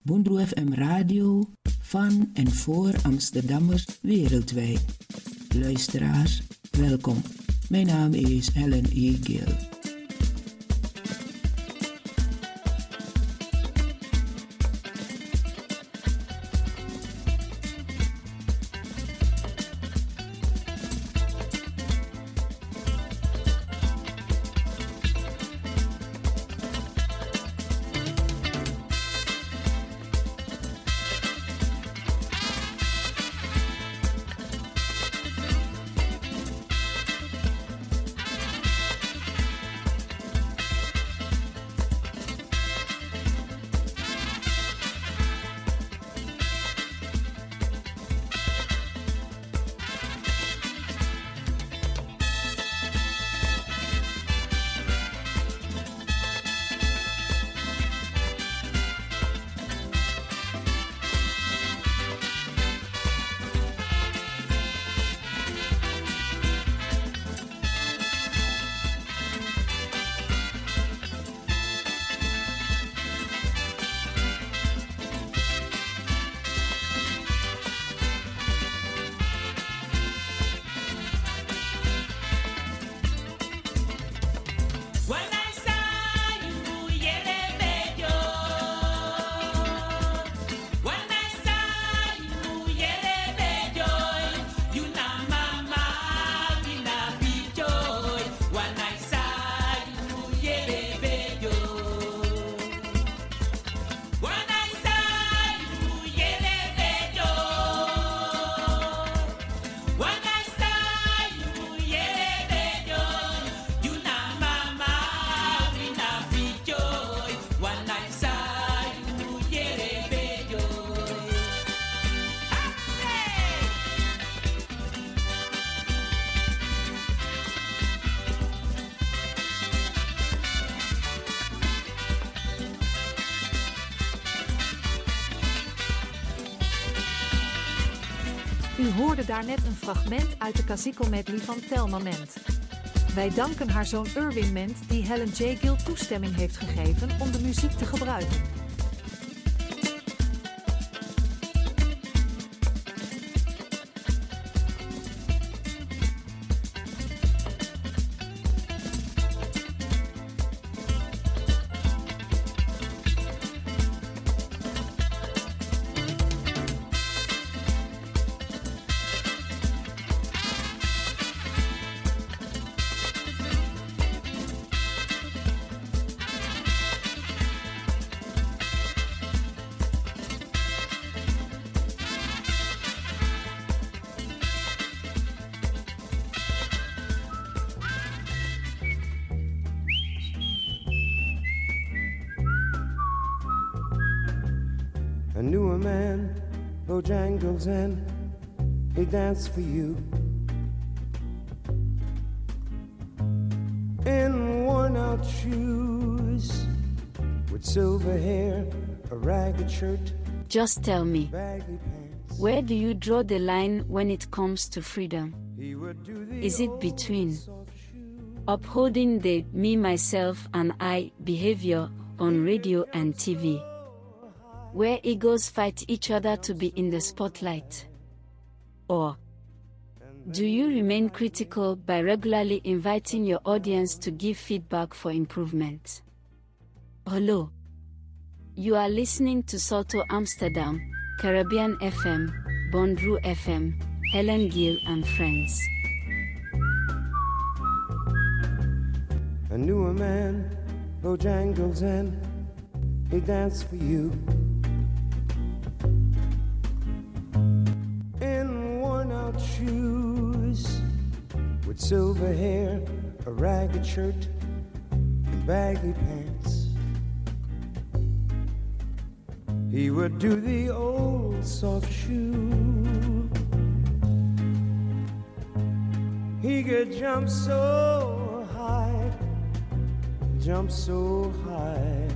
Bondroe FM Radio van en voor Amsterdammers wereldwijd. Luisteraars, welkom. Mijn naam is Helen E. Gill. U hoorde daarnet een fragment uit de Cazico medley van Thelma Ment. Wij danken haar zoon Irwin Ment die Helen J. Gill toestemming heeft gegeven om de muziek te gebruiken. I knew a man, Bojangles, and he danced for you in worn-out shoes, with silver hair, a ragged shirt. Just tell me, where do you draw the line when it comes to freedom? Is it between upholding the me, myself, and I behavior on radio and TV, where egos fight each other to be in the spotlight? Or do you remain critical by regularly inviting your audience to give feedback for improvement? Hello. You are listening to Salto Amsterdam, Caribbean FM, Bondroe FM, Helen Gill and Friends. I knew a man, Bojangles, and he danced for you in worn-out shoes, with silver hair, a ragged shirt, and baggy pants. He would do the old soft shoe. He could jump so high, jump so high,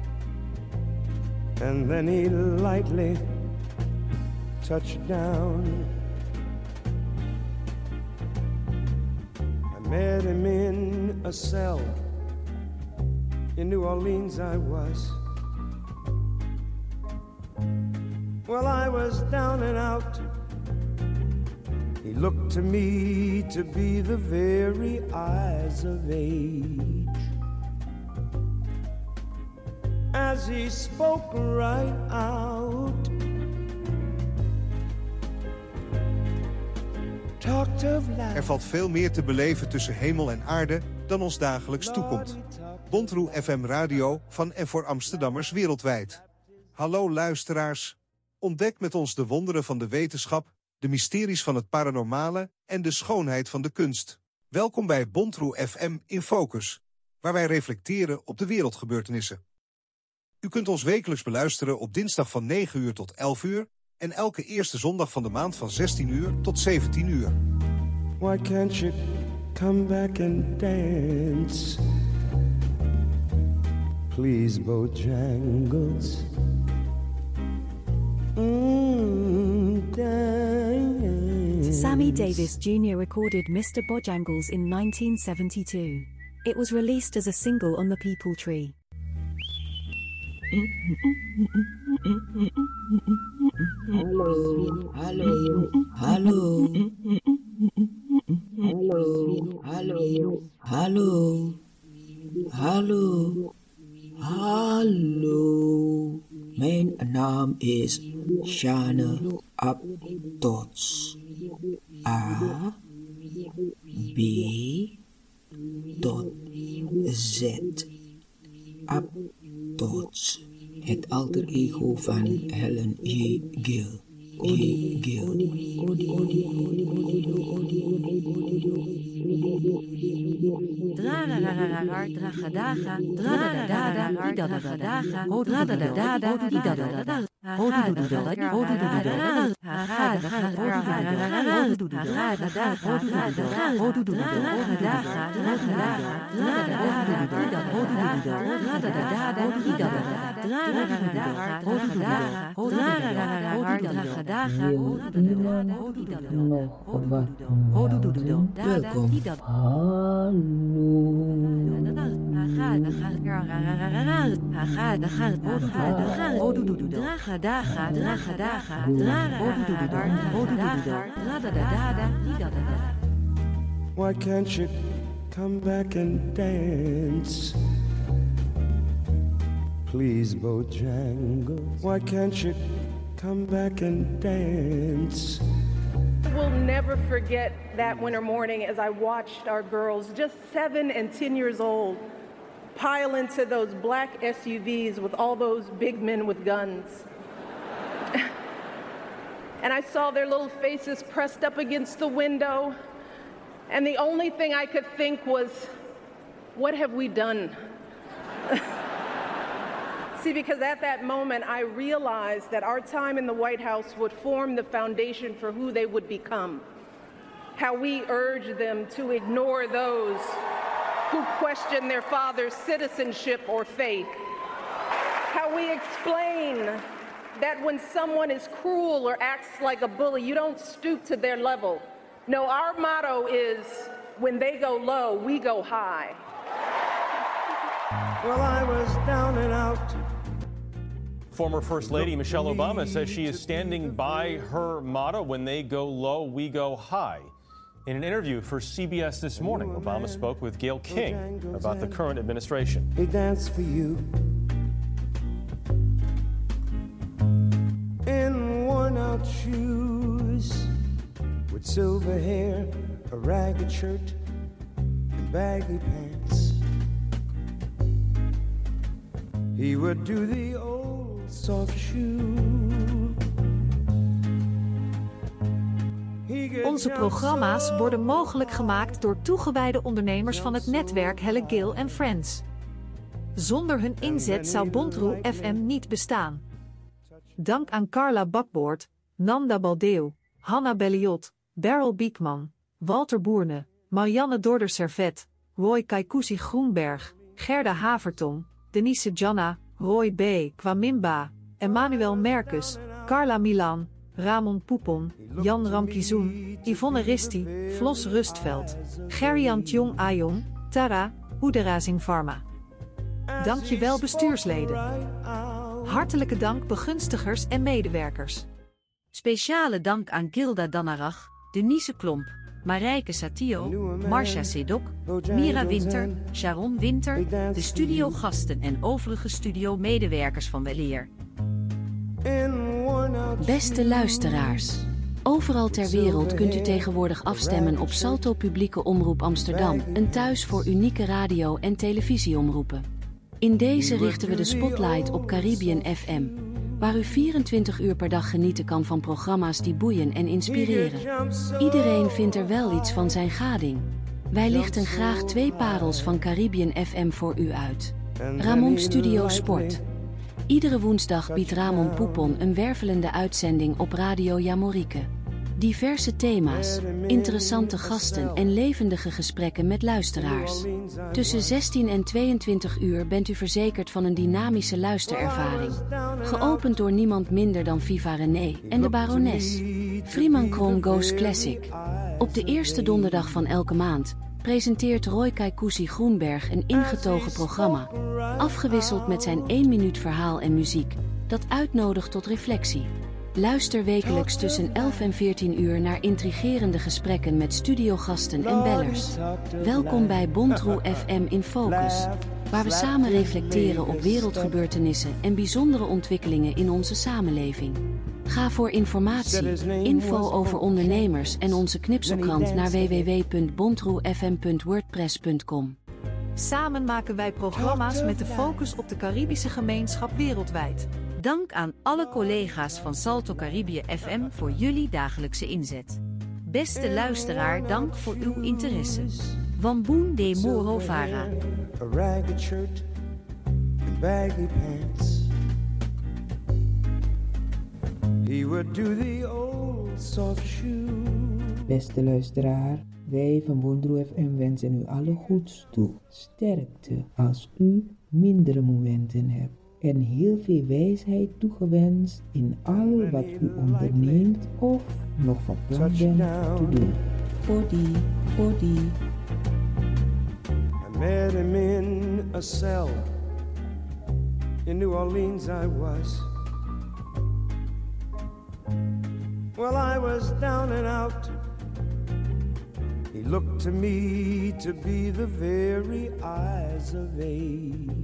and then he'd lightly touch down. I met him in a cell in New Orleans. I was Well, I was down and out. He looked to me to be the very eyes of age. As he spoke right out, talked of life. Er valt veel meer te beleven tussen hemel en aarde dan ons dagelijks toekomt. Bontroe FM Radio van en voor Amsterdammers wereldwijd. Hallo luisteraars. Ontdek met ons de wonderen van de wetenschap, de mysteries van het paranormale en de schoonheid van de kunst. Welkom bij Bontroe FM in Focus, waar wij reflecteren op de wereldgebeurtenissen. U kunt ons wekelijks beluisteren op dinsdag van 9 uur tot 11 uur... en elke eerste zondag van de maand van 16 uur tot 17 uur. Why can't you come back and dance? Please, Bojangles. Dance. Sammy Davis Jr. recorded Mr. Bojangles in 1972. It was released as a single on the People Tree. Hallo, hallo, hallo. Hallo, hallo, hallo. Hallo, hallo. Mijn naam is Shane Abdots. A, B, tot Z. Abdots. Het alter ego van Helen J. Gill. Welkom. Why can't you come back and dance? Please, Bojangles. Why can't you come back and dance? We'll never forget that winter morning as I watched our girls, just 7 and 10 years old, pile into those black SUVs with all those big men with guns. And I saw their little faces pressed up against the window, and the only thing I could think was, what have we done? See, because at that moment, I realized that our time in the White House would form the foundation for who they would become. How we urge them to ignore those who question their father's citizenship or faith. How we explain that when someone is cruel or acts like a bully, you don't stoop to their level. No, our motto is, when they go low, we go high. Well, I was down and out. Former First Lady Michelle Obama says she is standing by her motto, when they go low, we go high. In an interview for CBS This Morning, Obama spoke with Gayle King about the current administration. He danced for you in worn-out shoes, with silver hair, a ragged shirt, and baggy pants. He would do the old soft shoe. Onze programma's worden mogelijk gemaakt door toegewijde ondernemers van het netwerk Helle Gill & Friends. Zonder hun inzet zou Bontroe FM niet bestaan. Dank aan Carla Bakboord, Nanda Baldeo, Hanna Belliot, Beryl Biekman, Walter Boerne, Marianne Dorder-Servet, Roy Kaikousi Groenberg, Gerda Havertong, Denise Janna, Roy B. Kwamimba, Emmanuel Merkus, Carla Milan, Ramon Poepon, Jan Ramkizoen, Yvonne Risti, Vlos Rustveld, Gerrian Tjong Ayong, Tara, Oederazing Pharma. Dankjewel bestuursleden. Hartelijke dank begunstigers en medewerkers. Speciale dank aan Gilda Danarach, Denise Klomp, Marijke Satio, Marcia Sedok, Mira Winter, Sharon Winter, de studiogasten en overige studiomedewerkers van Weleer. Beste luisteraars. Overal ter wereld kunt u tegenwoordig afstemmen op Salto Publieke Omroep Amsterdam, een thuis voor unieke radio- en televisieomroepen. In deze richten we de spotlight op Caribbean FM, waar u 24 uur per dag genieten kan van programma's die boeien en inspireren. Iedereen vindt er wel iets van zijn gading. Wij lichten graag 2 parels van Caribbean FM voor u uit. Ramon Studio Sport. Iedere woensdag biedt Ramon Poepon een wervelende uitzending op Radio Jamorieke. Diverse thema's, interessante gasten en levendige gesprekken met luisteraars. Tussen 16 en 22 uur bent u verzekerd van een dynamische luisterervaring. Geopend door niemand minder dan Viva René en de Barones. Freeman Kron Goes Classic. Op de eerste donderdag van elke maand presenteert Roy Kaikousi Groenberg een ingetogen programma, afgewisseld met zijn 1 minuut verhaal en muziek, dat uitnodigt tot reflectie. Luister wekelijks tussen 11 en 14 uur naar intrigerende gesprekken met studiogasten en bellers. Welkom bij Bontroe FM in Focus, waar we samen reflecteren op wereldgebeurtenissen en bijzondere ontwikkelingen in onze samenleving. Ga voor informatie, info over ondernemers en onze knipselkrant naar www.bontroefm.wordpress.com. Samen maken wij programma's met de focus op de Caribische gemeenschap wereldwijd. Dank aan alle collega's van Salto Caribbean FM voor jullie dagelijkse inzet. Beste luisteraar, dank voor uw interesse. Wamboen de Moro Vara. A ragged shirt and baggy pants. He would do the old soft shoe. Beste luisteraar, wij van Bontroe FM wensen u alle goeds toe. Sterkte als u mindere momenten hebt. En heel veel wijsheid toegewenst in al wat u onderneemt of nog van plan bent te doen. Odi, odi. I met him in a cell. In New Orleans I was. Well, I was down and out. He looked to me to be the very eyes of age.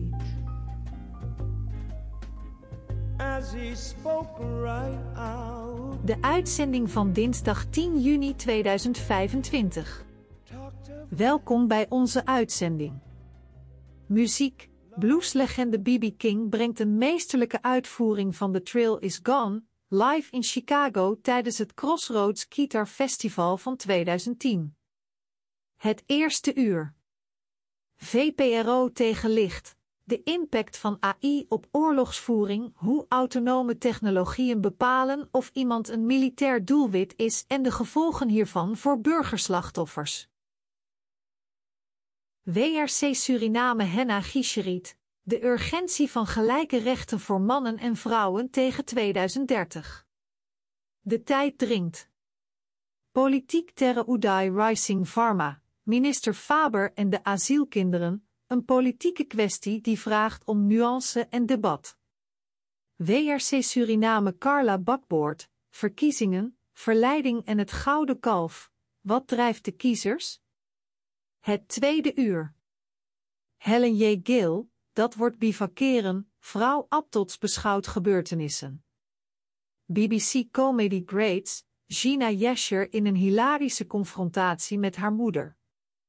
As he spoke right out. De uitzending van dinsdag 10 juni 2025. Welkom bij onze uitzending. Muziek. Blueslegende B.B. King brengt een meesterlijke uitvoering van The Thrill Is Gone, live in Chicago tijdens het Crossroads Guitar Festival van 2010. Het eerste uur. VPRO tegen licht. De impact van AI op oorlogsvoering, hoe autonome technologieën bepalen of iemand een militair doelwit is en de gevolgen hiervan voor burgerslachtoffers. WRC Suriname Henna Giesheriet. De urgentie van gelijke rechten voor mannen en vrouwen tegen 2030. De tijd dringt. Politiek Terre Uday Rising Pharma, minister Faber en de asielkinderen, een politieke kwestie die vraagt om nuance en debat. WRC Suriname Carla Bakboord, verkiezingen, verleiding en het gouden kalf. Wat drijft de kiezers? Het tweede uur. Helen J. Gill, dat wordt bivakeren, vrouw Abtots beschouwt gebeurtenissen. BBC Comedy Greats, Gina Yesher in een hilarische confrontatie met haar moeder.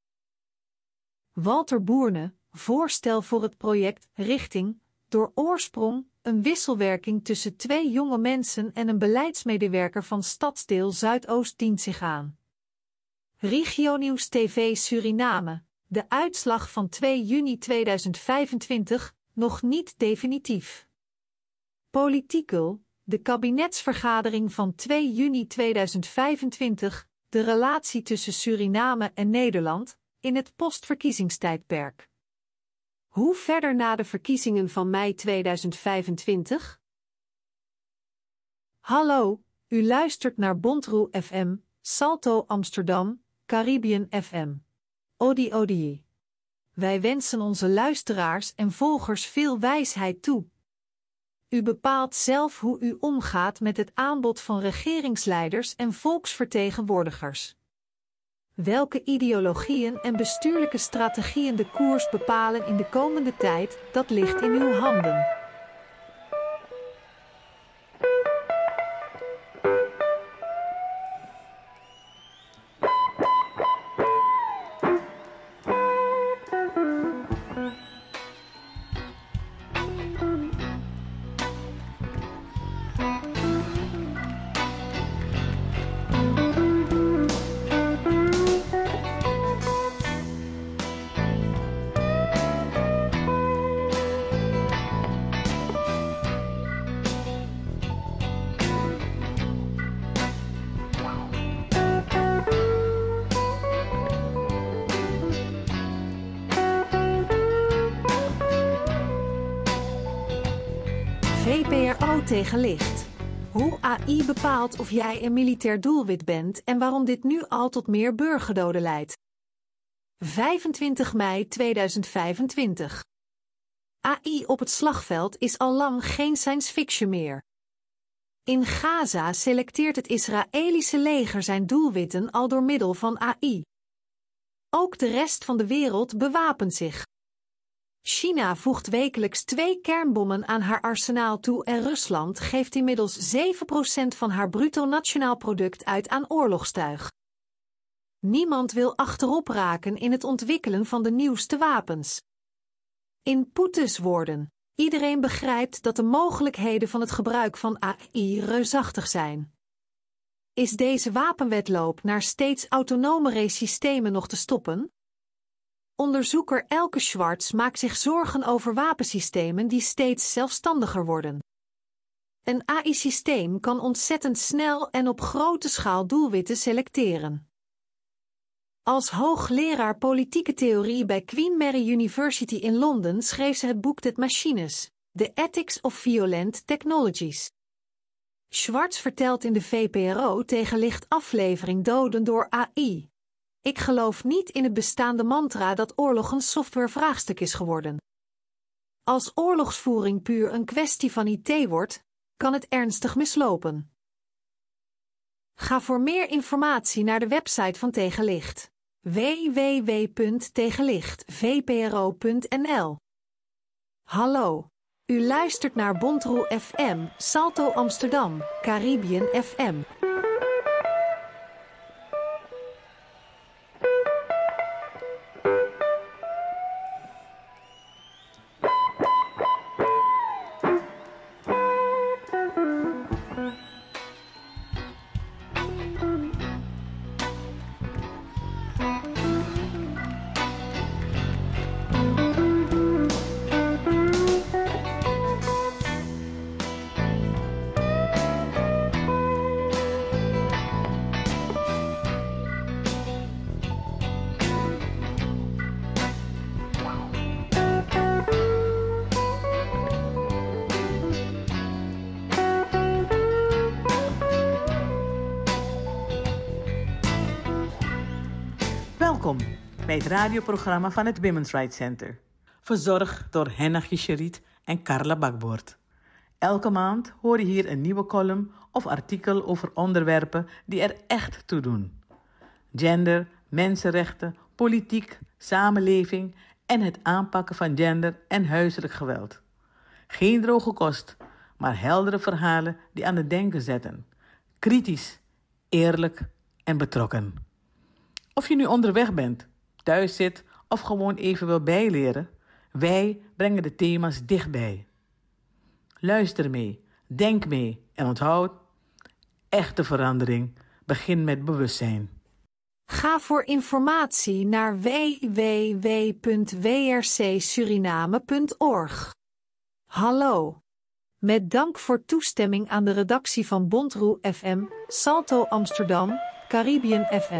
Walter Boerne, voorstel voor het project Richting, door oorsprong, een wisselwerking tussen 2 jonge mensen en een beleidsmedewerker van Stadsdeel Zuidoost dient zich aan. Regionieuws TV Suriname, de uitslag van 2 juni 2025, nog niet definitief. Political, de kabinetsvergadering van 2 juni 2025, de relatie tussen Suriname en Nederland, in het postverkiezingstijdperk. Hoe verder na de verkiezingen van mei 2025? Hallo, u luistert naar Bontroe FM, Salto Amsterdam, Caribbean FM. Odi odi. Wij wensen onze luisteraars en volgers veel wijsheid toe. U bepaalt zelf hoe u omgaat met het aanbod van regeringsleiders en volksvertegenwoordigers. Welke ideologieën en bestuurlijke strategieën de koers bepalen in de komende tijd, dat ligt in uw handen. VPRO tegen licht. Hoe AI bepaalt of jij een militair doelwit bent en waarom dit nu al tot meer burgerdoden leidt. 25 mei 2025. AI op het slagveld is al lang geen science fiction meer. In Gaza selecteert het Israëlische leger zijn doelwitten al door middel van AI. Ook de rest van de wereld bewapent zich. China voegt wekelijks 2 kernbommen aan haar arsenaal toe en Rusland geeft inmiddels 7% van haar bruto nationaal product uit aan oorlogstuig. Niemand wil achterop raken in het ontwikkelen van de nieuwste wapens. In Poetins woorden, iedereen begrijpt dat de mogelijkheden van het gebruik van AI reusachtig zijn. Is deze wapenwedloop naar steeds autonomere systemen nog te stoppen? Onderzoeker Elke Schwartz maakt zich zorgen over wapensystemen die steeds zelfstandiger worden. Een AI-systeem kan ontzettend snel en op grote schaal doelwitten selecteren. Als hoogleraar politieke theorie bij Queen Mary University in Londen schreef ze het boek Dead Machines, The Ethics of Violent Technologies. Schwartz vertelt in de VPRO tegen licht aflevering Doden door AI. Ik geloof niet in het bestaande mantra dat oorlog een softwarevraagstuk is geworden. Als oorlogsvoering puur een kwestie van IT wordt, kan het ernstig mislopen. Ga voor meer informatie naar de website van Tegenlicht. www.tegenlichtvpro.nl. Hallo. U luistert naar Bontroe FM, Salto Amsterdam, Caribbean FM. Welkom bij het radioprogramma van het Women's Rights Center. Verzorgd door Henna Gicheriet en Carla Bakboord. Elke maand hoor je hier een nieuwe column of artikel over onderwerpen die er echt toe doen. Gender, mensenrechten, politiek, samenleving en het aanpakken van gender en huiselijk geweld. Geen droge kost, maar heldere verhalen die aan het denken zetten. Kritisch, eerlijk en betrokken. Of je nu onderweg bent, thuis zit of gewoon even wil bijleren, wij brengen de thema's dichtbij. Luister mee, denk mee en onthoud, echte verandering begint met bewustzijn. Ga voor informatie naar www.wrcsuriname.org. Hallo. Met dank voor toestemming aan de redactie van Bontroe FM, Salto Amsterdam, Caribbean FM.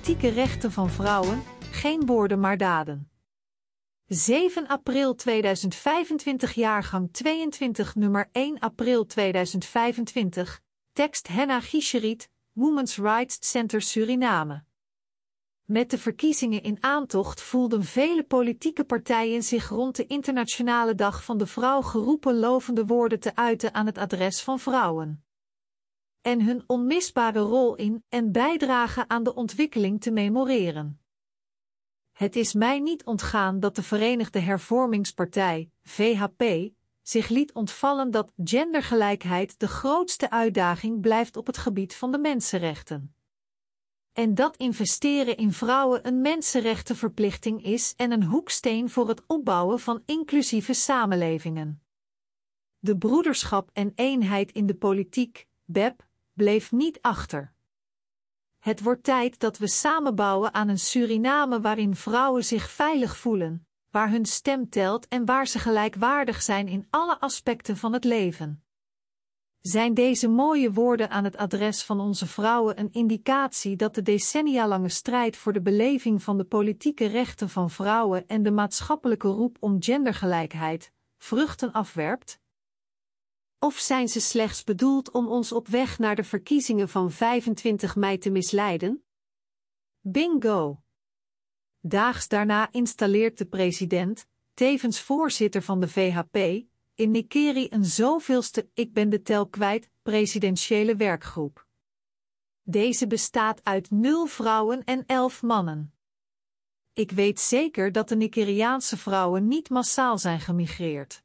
politieke rechten van vrouwen, geen woorden maar daden. 7 april 2025 jaargang 22 nummer 1 april 2025, tekst Henna Giesjerit, Women's Rights Center Suriname. Met de verkiezingen in aantocht voelden vele politieke partijen zich rond de Internationale Dag van de Vrouw geroepen lovende woorden te uiten aan het adres van vrouwen. En hun onmisbare rol in en bijdrage aan de ontwikkeling te memoreren. Het is mij niet ontgaan dat de Verenigde Hervormingspartij, VHP, zich liet ontvallen dat gendergelijkheid de grootste uitdaging blijft op het gebied van de mensenrechten. En dat investeren in vrouwen een mensenrechtenverplichting is en een hoeksteen voor het opbouwen van inclusieve samenlevingen. De broederschap en eenheid in de politiek, BEP, bleef niet achter. Het wordt tijd dat we samenbouwen aan een Suriname waarin vrouwen zich veilig voelen, waar hun stem telt en waar ze gelijkwaardig zijn in alle aspecten van het leven. Zijn deze mooie woorden aan het adres van onze vrouwen een indicatie dat de decennialange strijd voor de beleving van de politieke rechten van vrouwen en de maatschappelijke roep om gendergelijkheid vruchten afwerpt? Of zijn ze slechts bedoeld om ons op weg naar de verkiezingen van 25 mei te misleiden? Bingo! Daags daarna installeert de president, tevens voorzitter van de VHP, in Nikeri een zoveelste, ik ben de tel kwijt, presidentiële werkgroep. Deze bestaat uit 0 vrouwen en 11 mannen. Ik weet zeker dat de Nigeriaanse vrouwen niet massaal zijn gemigreerd.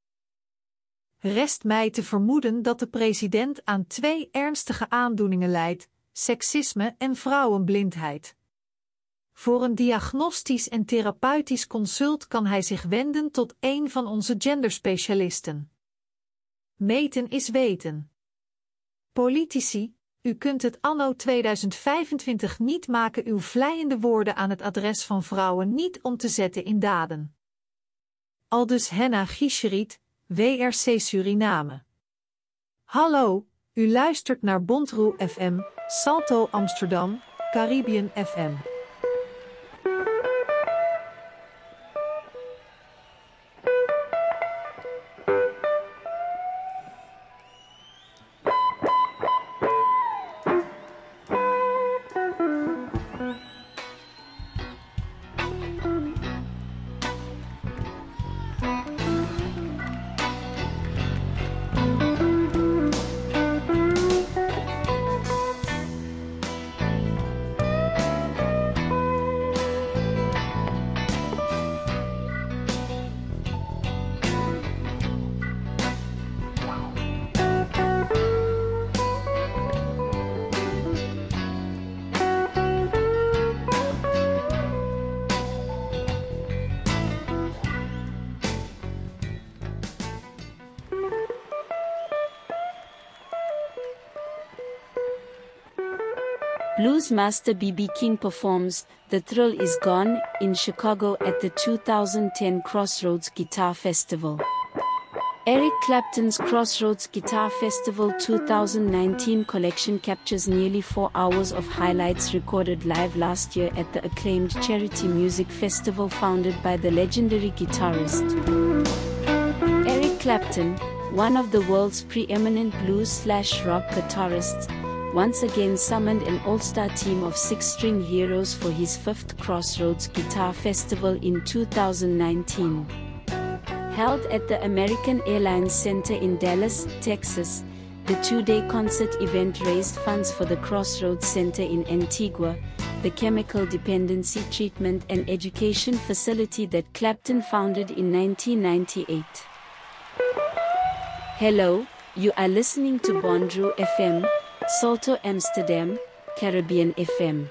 Rest mij te vermoeden dat de president aan 2 ernstige aandoeningen lijdt, seksisme en vrouwenblindheid. Voor een diagnostisch en therapeutisch consult kan hij zich wenden tot een van onze genderspecialisten. Meten is weten. Politici, u kunt het anno 2025 niet maken uw vleiende woorden aan het adres van vrouwen niet om te zetten in daden. Aldus Henna Giesjerit, WRC Suriname. Hallo, u luistert naar Bondroe FM, Salto Amsterdam, Caribbean FM. Blues master B.B. King performs The Thrill Is Gone in Chicago at the 2010 Crossroads Guitar Festival. Eric Clapton's Crossroads Guitar Festival 2019 collection captures nearly 4 hours of highlights recorded live last year at the acclaimed charity music festival founded by the legendary guitarist. Eric Clapton, one of the world's preeminent blues/rock guitarists, once again summoned an all-star team of 6-string heroes for his 5th Crossroads Guitar Festival in 2019. Held at the American Airlines Center in Dallas, Texas, the 2-day concert event raised funds for the Crossroads Center in Antigua, the chemical dependency treatment and education facility that Clapton founded in 1998. Hello, you are listening to Bondroe FM, Salto Amsterdam, Caribbean FM.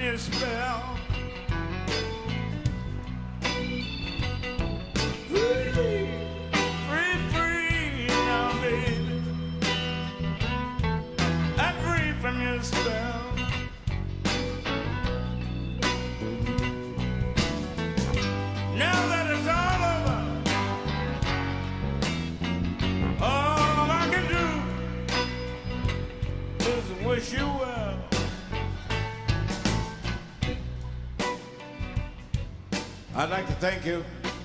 your spell. Free, free, free now, baby. I'm free from your spell. Now that it's all over, all I can do is wish you well. I'd like to thank you.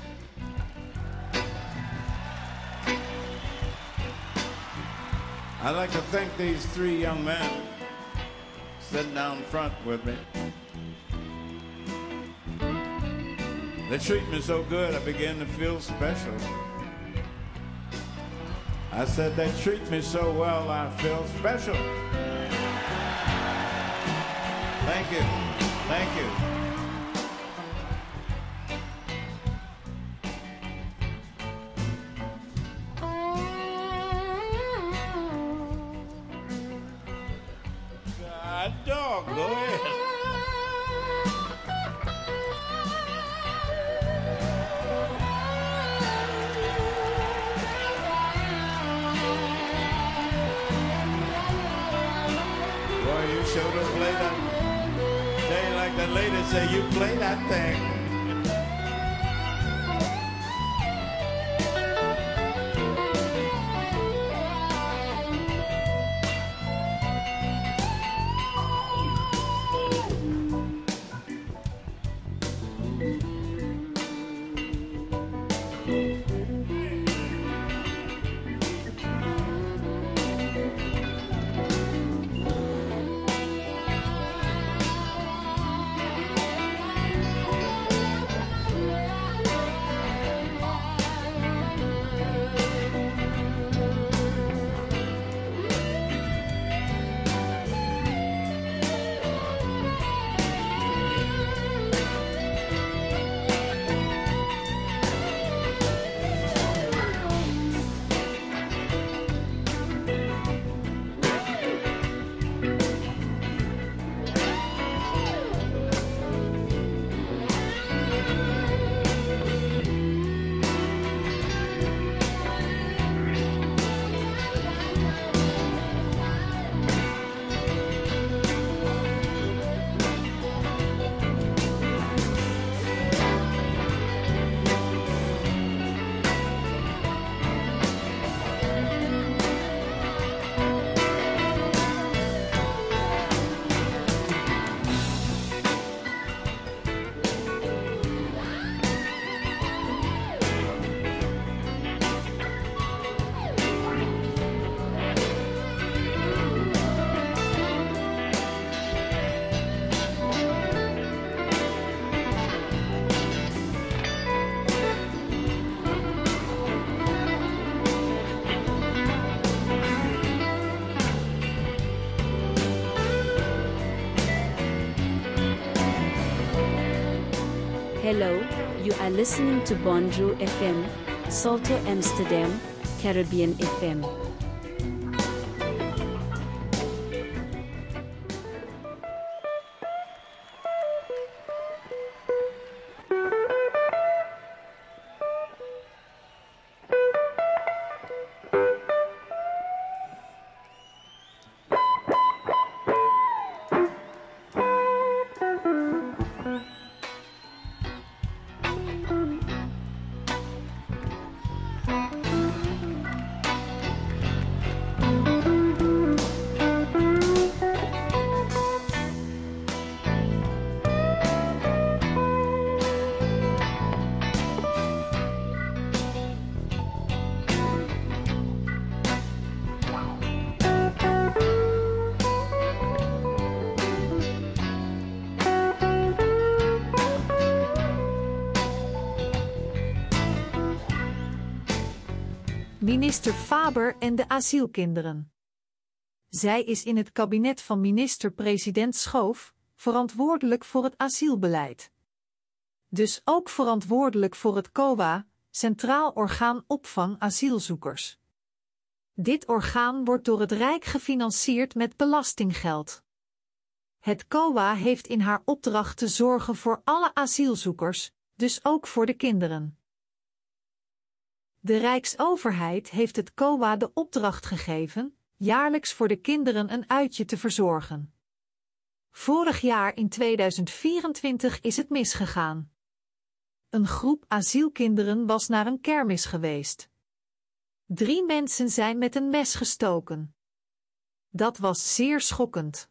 I'd like to thank these three young men sitting down front with me. They treat me so good, I begin to feel special. I said, they treat me so well, I feel special. Thank you. Thank you. God dog, go ahead. Should have played that. They like the lady say, you play that thing. Hello, you are listening to Bondroo FM, Salto Amsterdam, Caribbean FM. Minister Faber en de asielkinderen. Zij is in het kabinet van minister-president Schoof verantwoordelijk voor het asielbeleid. Dus ook verantwoordelijk voor het COA, Centraal Orgaan Opvang Asielzoekers. Dit orgaan wordt door het Rijk gefinancierd met belastinggeld. Het COA heeft in haar opdracht te zorgen voor alle asielzoekers, dus ook voor de kinderen. De Rijksoverheid heeft het COA de opdracht gegeven jaarlijks voor de kinderen een uitje te verzorgen. Vorig jaar in 2024 is het misgegaan. Een groep asielkinderen was naar een kermis geweest. 3 mensen zijn met een mes gestoken. Dat was zeer schokkend.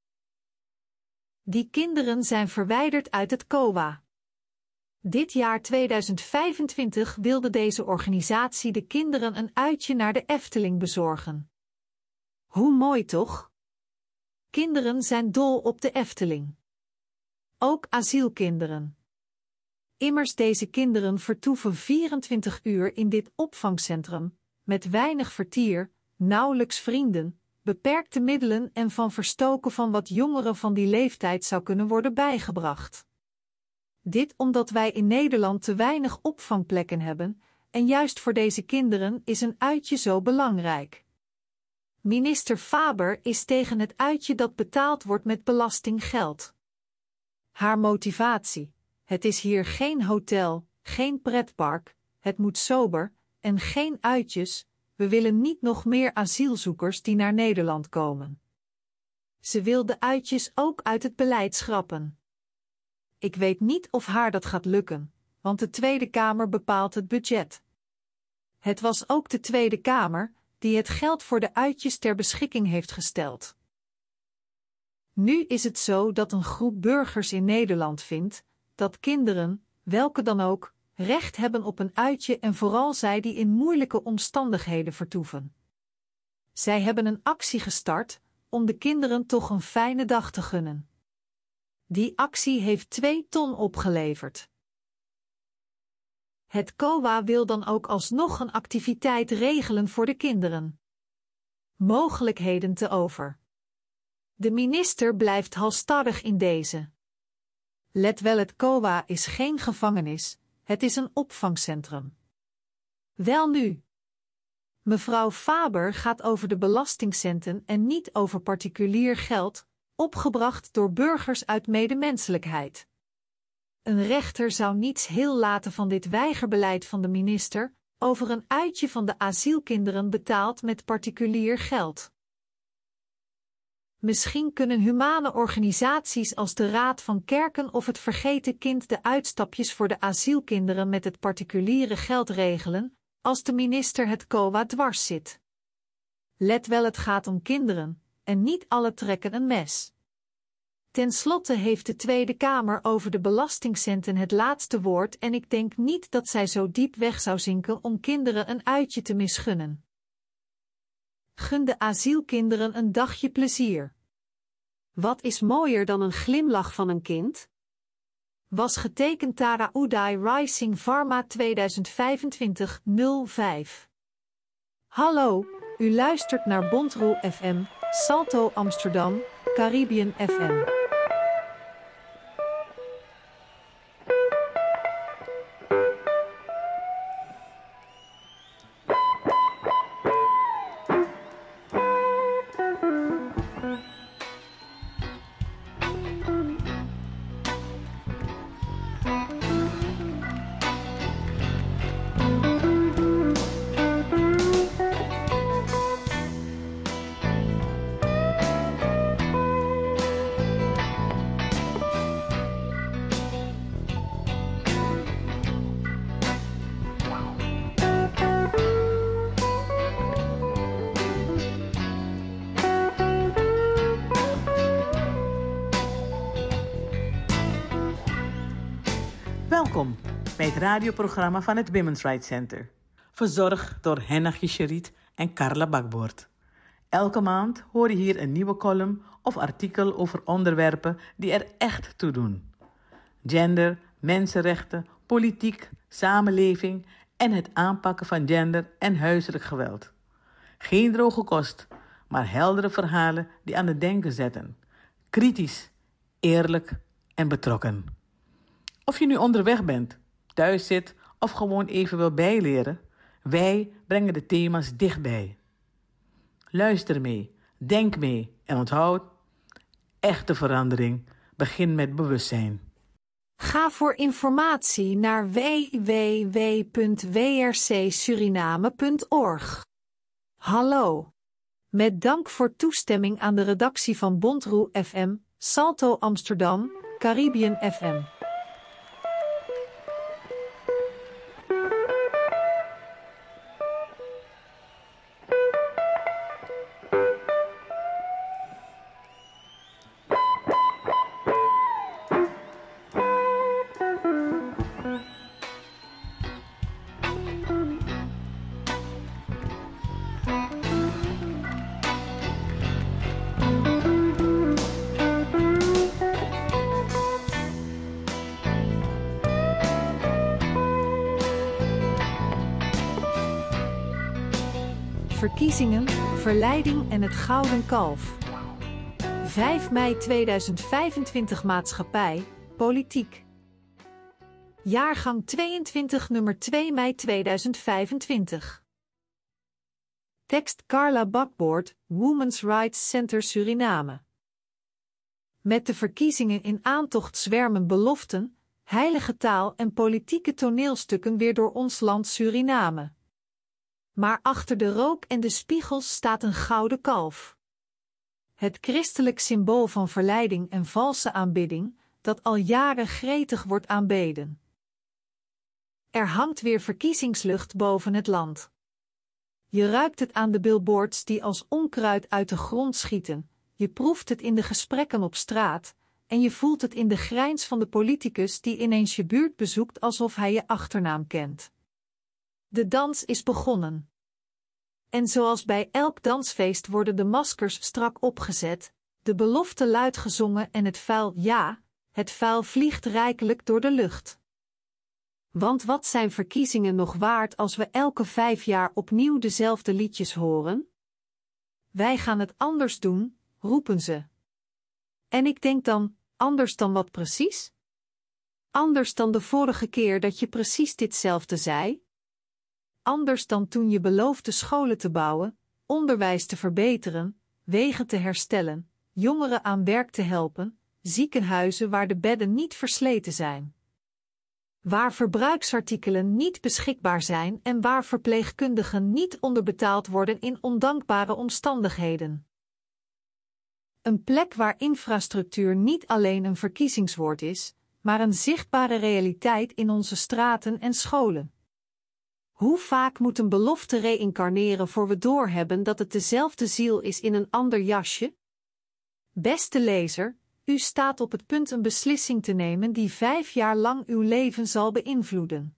Die kinderen zijn verwijderd uit het COA. Dit jaar 2025 wilde deze organisatie de kinderen een uitje naar de Efteling bezorgen. Hoe mooi toch? Kinderen zijn dol op de Efteling. Ook asielkinderen. Immers deze kinderen vertoeven 24 uur in dit opvangcentrum, met weinig vertier, nauwelijks vrienden, beperkte middelen en van verstoken van wat jongeren van die leeftijd zou kunnen worden bijgebracht. Dit omdat wij in Nederland te weinig opvangplekken hebben, en juist voor deze kinderen is een uitje zo belangrijk. Minister Faber is tegen het uitje dat betaald wordt met belastinggeld. Haar motivatie: het is hier geen hotel, geen pretpark, het moet sober, en geen uitjes, we willen niet nog meer asielzoekers die naar Nederland komen. Ze wil de uitjes ook uit het beleid schrappen. Ik weet niet of haar dat gaat lukken, want de Tweede Kamer bepaalt het budget. Het was ook de Tweede Kamer die het geld voor de uitjes ter beschikking heeft gesteld. Nu is het zo dat een groep burgers in Nederland vindt dat kinderen, welke dan ook, recht hebben op een uitje en vooral zij die in moeilijke omstandigheden vertoeven. Zij hebben een actie gestart om de kinderen toch een fijne dag te gunnen. Die actie heeft 2 ton opgeleverd. Het COA wil dan ook alsnog een activiteit regelen voor de kinderen. Mogelijkheden te over. De minister blijft halsstarrig in deze. Let wel, het COA is geen gevangenis, het is een opvangcentrum. Welnu. Mevrouw Faber gaat over de belastingcenten en niet over particulier geld, opgebracht door burgers uit medemenselijkheid. Een rechter zou niets heel laten van dit weigerbeleid van de minister over een uitje van de asielkinderen betaald met particulier geld. Misschien kunnen humane organisaties als de Raad van Kerken of het Vergeten Kind de uitstapjes voor de asielkinderen met het particuliere geld regelen, als de minister het COA dwars zit. Let wel, het gaat om kinderen, en niet alle trekken een mes. Ten slotte heeft de Tweede Kamer over de belastingcenten het laatste woord en ik denk niet dat zij zo diep weg zou zinken om kinderen een uitje te misgunnen. Gun de asielkinderen een dagje plezier. Wat is mooier dan een glimlach van een kind? Was getekend Tara Uday Rising Pharma 2025-05. Hallo, u luistert naar Bontroe FM, Salto Amsterdam, Caribbean FM. Welkom bij het radioprogramma van het Women's Rights Center. Verzorgd door Henna Gicherit en Carla Bakboord. Elke maand hoor je hier een nieuwe column of artikel over onderwerpen die er echt toe doen. Gender, mensenrechten, politiek, samenleving en het aanpakken van gender en huiselijk geweld. Geen droge kost, maar heldere verhalen die aan het denken zetten. Kritisch, eerlijk en betrokken. Of je nu onderweg bent, thuis zit of gewoon even wil bijleren, wij brengen de thema's dichtbij. Luister mee, denk mee en onthoud, Echte verandering begint met bewustzijn. Ga voor informatie naar www.wrcsuriname.org. Hallo. Met dank voor toestemming aan de redactie van Bondroe FM, Salto Amsterdam, Caribbean FM. Verkiezingen, verleiding en het gouden kalf. 5 mei 2025 Maatschappij, Politiek. Jaargang 22 nummer 2 mei 2025. Tekst Carla Bakboord, Women's Rights Center Suriname. Met de verkiezingen in aantocht zwermen beloften, heilige taal en politieke toneelstukken weer door ons land Suriname. Maar achter de rook en de spiegels staat een gouden kalf. Het christelijk symbool van verleiding en valse aanbidding, dat al jaren gretig wordt aanbeden. Er hangt weer verkiezingslucht boven het land. Je ruikt het aan de billboards die als onkruid uit de grond schieten, je proeft het in de gesprekken op straat, en je voelt het in de grijns van de politicus die ineens je buurt bezoekt alsof hij je achternaam kent. De dans is begonnen. En zoals bij elk dansfeest worden de maskers strak opgezet, de belofte luid gezongen en het vuil vliegt rijkelijk door de lucht. Want wat zijn verkiezingen nog waard als we elke 5 jaar opnieuw dezelfde liedjes horen? Wij gaan het anders doen, roepen ze. En ik denk dan, anders dan wat precies? Anders dan de vorige keer dat je precies ditzelfde zei? Anders dan toen je beloofde scholen te bouwen, onderwijs te verbeteren, wegen te herstellen, jongeren aan werk te helpen, ziekenhuizen waar de bedden niet versleten zijn. Waar verbruiksartikelen niet beschikbaar zijn en waar verpleegkundigen niet onderbetaald worden in ondankbare omstandigheden. Een plek waar infrastructuur niet alleen een verkiezingswoord is, maar een zichtbare realiteit in onze straten en scholen. Hoe vaak moet een belofte reïncarneren voor we doorhebben dat het dezelfde ziel is in een ander jasje? Beste lezer, u staat op het punt een beslissing te nemen die 5 jaar lang uw leven zal beïnvloeden.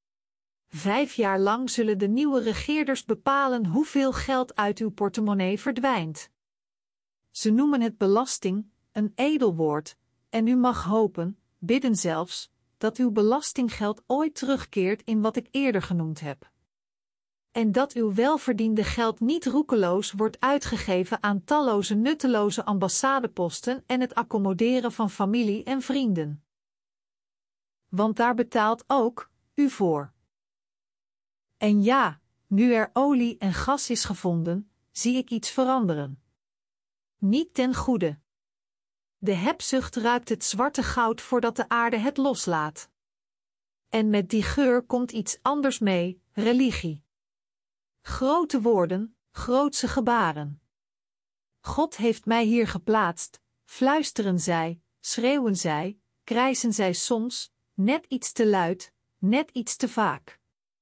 5 jaar lang zullen de nieuwe regeerders bepalen hoeveel geld uit uw portemonnee verdwijnt. Ze noemen het belasting, een edel woord, en u mag hopen, bidden zelfs, dat uw belastinggeld ooit terugkeert in wat ik eerder genoemd heb. En dat uw welverdiende geld niet roekeloos wordt uitgegeven aan talloze nutteloze ambassadeposten en het accommoderen van familie en vrienden. Want daar betaalt ook u voor. En ja, nu er olie en gas is gevonden, zie ik iets veranderen. Niet ten goede. De hebzucht ruikt het zwarte goud voordat de aarde het loslaat. En met die geur komt iets anders mee, religie. Grote woorden, grootse gebaren. God heeft mij hier geplaatst, fluisteren zij, schreeuwen zij, krijsen zij soms, net iets te luid, net iets te vaak.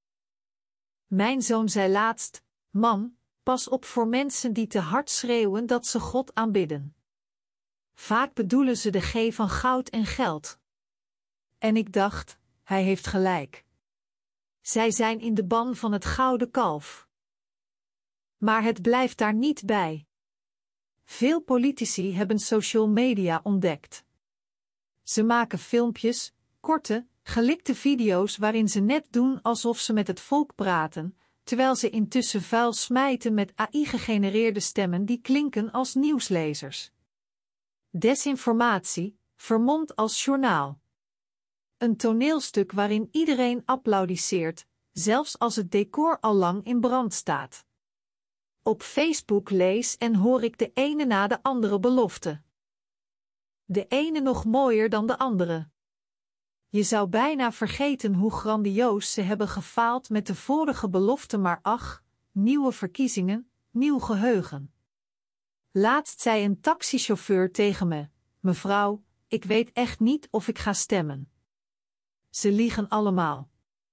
Mijn zoon zei laatst, mam, pas op voor mensen die te hard schreeuwen dat ze God aanbidden. Vaak bedoelen ze de G van goud en geld. En ik dacht, hij heeft gelijk. Zij zijn in de ban van het gouden kalf. Maar het blijft daar niet bij. Veel politici hebben social media ontdekt. Ze maken filmpjes, korte, gelikte video's waarin ze net doen alsof ze met het volk praten, terwijl ze intussen vuil smijten met AI-gegenereerde stemmen die klinken als nieuwslezers. Desinformatie, vermomd als journaal. Een toneelstuk waarin iedereen applaudisseert, zelfs als het decor al lang in brand staat. Op Facebook lees en hoor ik de ene na de andere belofte. De ene nog mooier dan de andere. Je zou bijna vergeten hoe grandioos ze hebben gefaald met de vorige belofte, maar ach, nieuwe verkiezingen, nieuw geheugen. Laatst zei een taxichauffeur tegen me: mevrouw, ik weet echt niet of ik ga stemmen. Ze liegen allemaal.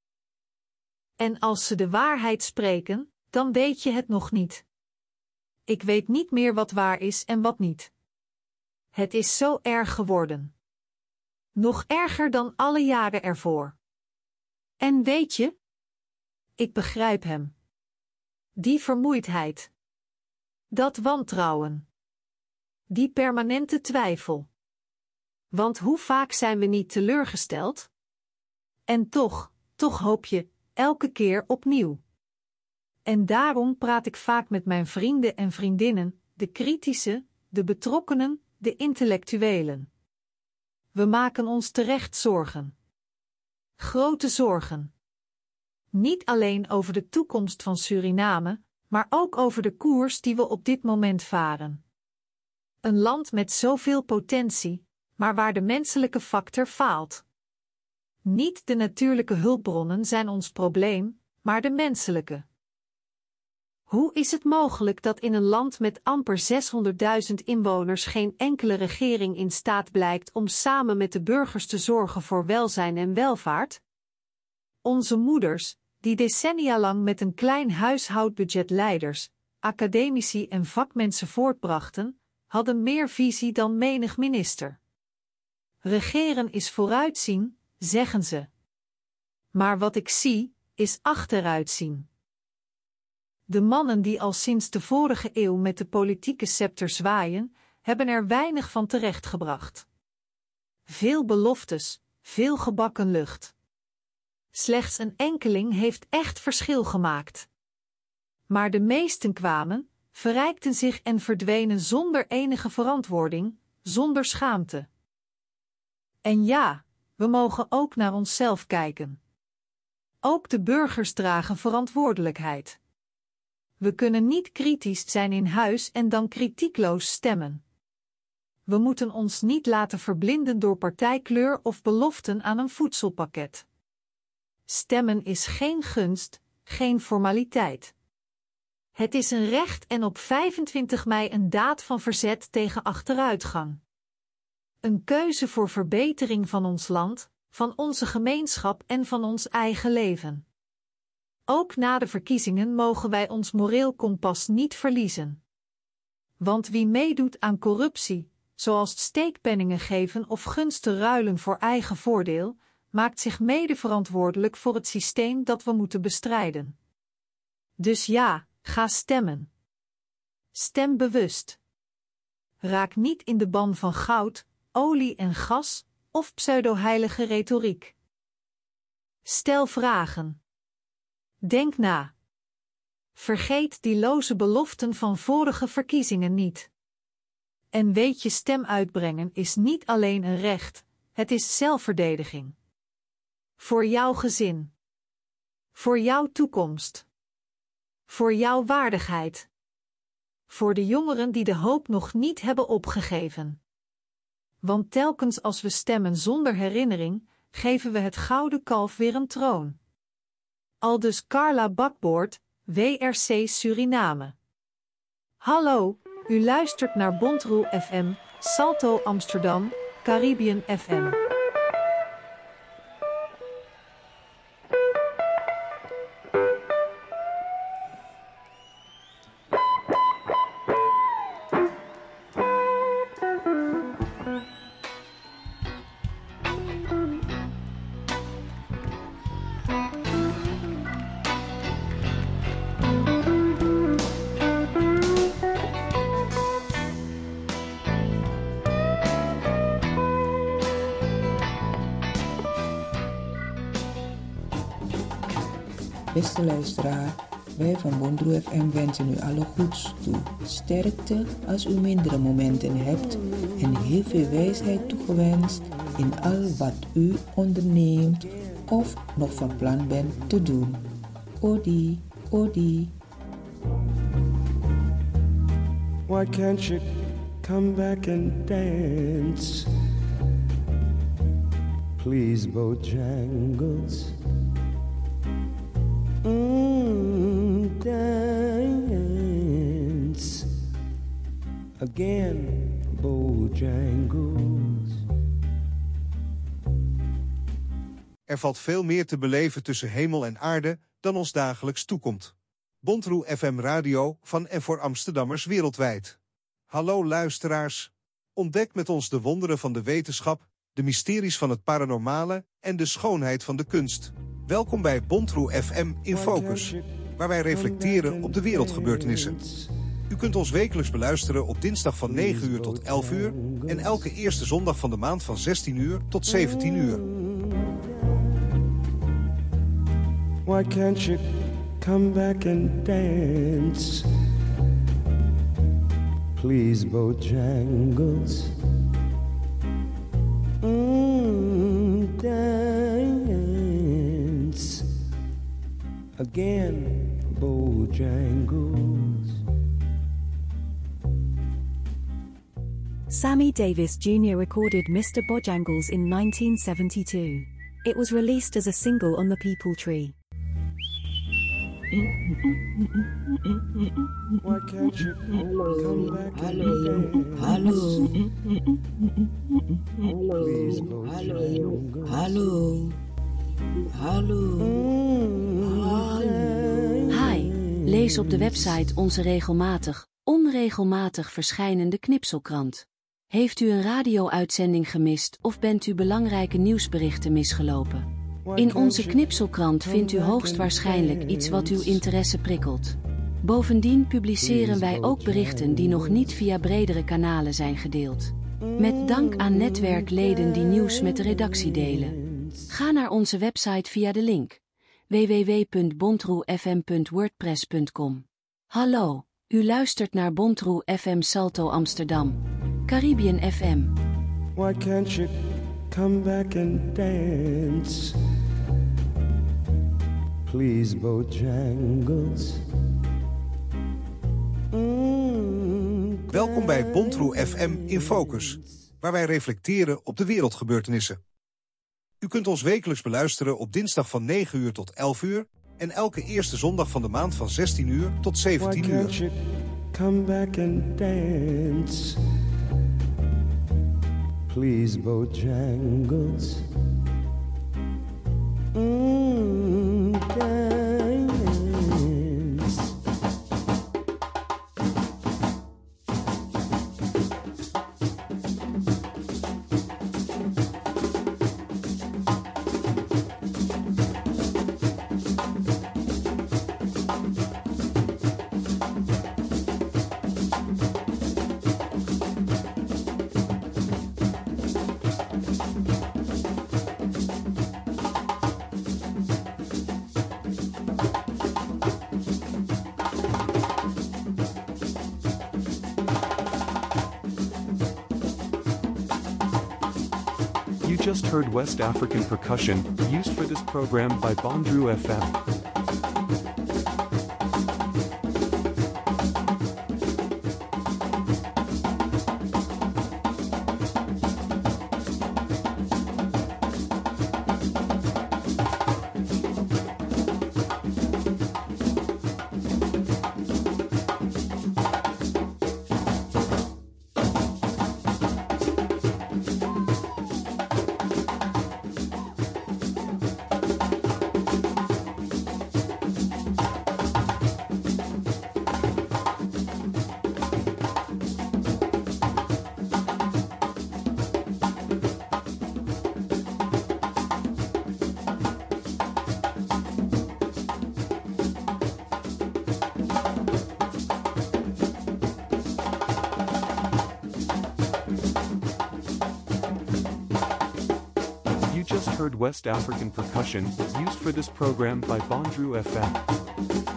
En als ze de waarheid spreken, dan weet je het nog niet. Ik weet niet meer wat waar is en wat niet. Het is zo erg geworden. Nog erger dan alle jaren ervoor. En weet je? Ik begrijp hem. Die vermoeidheid. Dat wantrouwen. Die permanente twijfel. Want hoe vaak zijn we niet teleurgesteld? En toch hoop je, elke keer opnieuw. En daarom praat ik vaak met mijn vrienden en vriendinnen, de kritische, de betrokkenen, de intellectuelen. We maken ons terecht zorgen. Grote zorgen. Niet alleen over de toekomst van Suriname, maar ook over de koers die we op dit moment varen. Een land met zoveel potentie, maar waar de menselijke factor faalt. Niet de natuurlijke hulpbronnen zijn ons probleem, maar de menselijke. Hoe is het mogelijk dat in een land met amper 600.000 inwoners geen enkele regering in staat blijkt om samen met de burgers te zorgen voor welzijn en welvaart? Onze moeders, die decennia lang met een klein huishoudbudget leiders, academici en vakmensen voortbrachten, hadden meer visie dan menig minister. Regeren is vooruitzien, zeggen ze. Maar wat ik zie, is achteruitzien. De mannen die al sinds de vorige eeuw met de politieke scepter zwaaien, hebben er weinig van terechtgebracht. Veel beloftes, veel gebakken lucht. Slechts een enkeling heeft echt verschil gemaakt. Maar de meesten kwamen, verrijkten zich en verdwenen zonder enige verantwoording, zonder schaamte. En ja, we mogen ook naar onszelf kijken. Ook de burgers dragen verantwoordelijkheid. We kunnen niet kritisch zijn in huis en dan kritiekloos stemmen. We moeten ons niet laten verblinden door partijkleur of beloften aan een voedselpakket. Stemmen is geen gunst, geen formaliteit. Het is een recht en op 25 mei een daad van verzet tegen achteruitgang. Een keuze voor verbetering van ons land, van onze gemeenschap en van ons eigen leven. Ook na de verkiezingen mogen wij ons moreel kompas niet verliezen. Want wie meedoet aan corruptie, zoals steekpenningen geven of gunsten ruilen voor eigen voordeel, maakt zich mede verantwoordelijk voor het systeem dat we moeten bestrijden. Dus ja, ga stemmen. Stem bewust. Raak niet in de ban van goud, olie en gas of pseudo-heilige retoriek. Stel vragen. Denk na. Vergeet die loze beloften van vorige verkiezingen niet. En weet je, stem uitbrengen is niet alleen een recht, het is zelfverdediging. Voor jouw gezin. Voor jouw toekomst. Voor jouw waardigheid. Voor de jongeren die de hoop nog niet hebben opgegeven. Want telkens als we stemmen zonder herinnering, geven we het gouden kalf weer een troon. Aldus Carla Bakboord, WRC Suriname. Hallo, u luistert naar Bontroe FM, Salto Amsterdam, Caribbean FM. Beste luisteraar, wij van Bontroe FM wensen u alle goeds toe. Sterkte als u mindere momenten hebt en heel veel wijsheid toegewenst in al wat u onderneemt of nog van plan bent te doen. Odi, odi. Why can't you come back and dance? Please, Bojangles, dance again, Bojangles. Er valt veel meer te beleven tussen hemel en aarde dan ons dagelijks toekomt. Bontroe FM Radio van en voor Amsterdammers wereldwijd. Hallo luisteraars. Ontdek met ons de wonderen van de wetenschap, de mysteries van het paranormale en de schoonheid van de kunst. Welkom bij Bontroe FM in Focus, waar wij reflecteren op de wereldgebeurtenissen. U kunt ons wekelijks beluisteren op dinsdag van 9 uur tot 11 uur en elke eerste zondag van de maand van 16 uur tot 17 uur. Why can't you come back and dance? Please, Bojangles, dance again, Bojangles. Sammy Davis Jr. recorded Mr. Bojangles in 1972. It was released as a single on the People Tree. Why can't you come back and dance? Hallo. Please, Bojangles. Hallo. Hallo. Hi, lees op de website onze onregelmatig verschijnende knipselkrant. Heeft u een radio-uitzending gemist of bent u belangrijke nieuwsberichten misgelopen? In onze knipselkrant vindt u hoogstwaarschijnlijk iets wat uw interesse prikkelt. Bovendien publiceren wij ook berichten die nog niet via bredere kanalen zijn gedeeld. Met dank aan netwerkleden die nieuws met de redactie delen. Ga naar onze website via de link www.bontroefm.wordpress.com. Hallo, u luistert naar Bontroe FM Salto Amsterdam, Caribbean FM. Why can't you come back and dance? Please, Bojangles. Welkom bij Bontroe FM in Focus, waar wij reflecteren op de wereldgebeurtenissen. U kunt ons wekelijks beluisteren op dinsdag van 9 uur tot 11 uur en elke eerste zondag van de maand van 16 uur tot 17 uur. Why can't you come back and dance? Please, Bojangles, dance. You just heard West African percussion, used for this program by Bontroe FM. West African percussion, used for this program by Bontroe FM.